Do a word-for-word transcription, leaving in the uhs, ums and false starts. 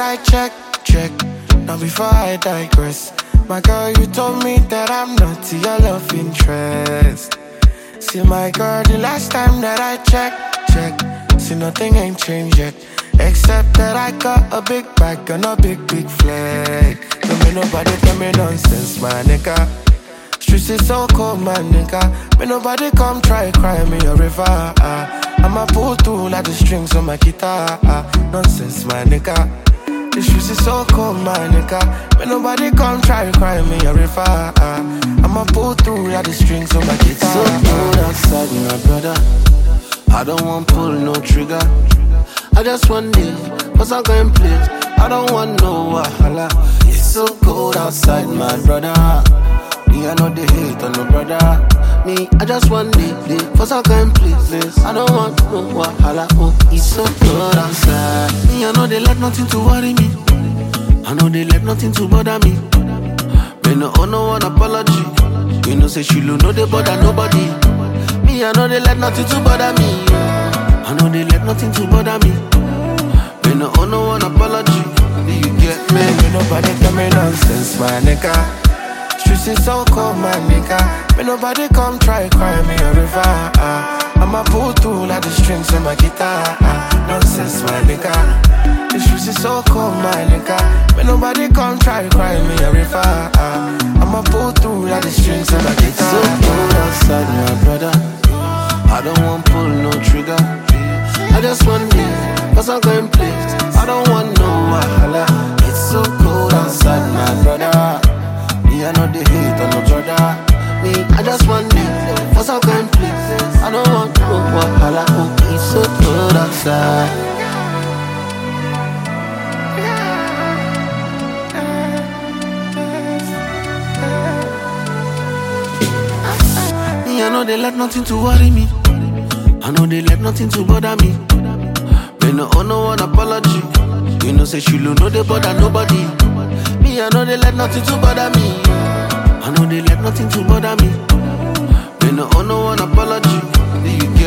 I check, check. Now before I digress, my girl, you told me that I'm not your love interest. See my girl, the last time that I checked, check. See nothing ain't changed yet, except that I got a big bag and a big, big flag. Don't make nobody tell me nonsense, my nigga. Streets is so cold, my nigga. May nobody come try cry me a river. Uh. I'ma pull through like the strings on my guitar. Uh. Nonsense, my nigga. The streets is so cold, my nigga. May nobody come try cry me a river. Uh. I'ma pull through like the strings on my guitar. It's so cold outside, my brother. I don't want pull no trigger. I just want this, cause I'm going place. I don't want no wahala. It's so cold outside, my brother. Me, I know they hate on no brother. Me, I just want this, cause I'm going place. I don't want no wahala. Oh, it's so cold outside. Me, I know they let nothing to worry me. I know they let nothing to bother me. Me no owe no one apology. You know say she know they bother nobody. Me, I know they let nothing to bother me. I know they let nothing to bother me. Me no owe no one apology. Do you get me? May nobody tell me nonsense, my nigga. Streets is so cold, my nigga. May nobody come try cry me a river. Uh. I'ma pull through like the strings on my guitar. Uh. Nonsense, my nigga. The streets is so cold, my nigga. May nobody come try cry me a river. Uh. I'ma pull through like the strings on my guitar. It's so cold outside, my brother. I don't want pull no trigger. I just want this, cause I'm going place. I don't want no wahala. It's so cold outside, my brother. Me, I know they hate on no brother. Me, I just want this, cause I'm going place. I don't want no wahala. Oh, it's so cold outside. I know they let nothing to worry me. I know they let nothing to bother me. Me no owe no one apology. You know say she know they bother nobody. Me, I know they let nothing to bother me. I know they let nothing to bother me. Me no owe no one apology. Do you get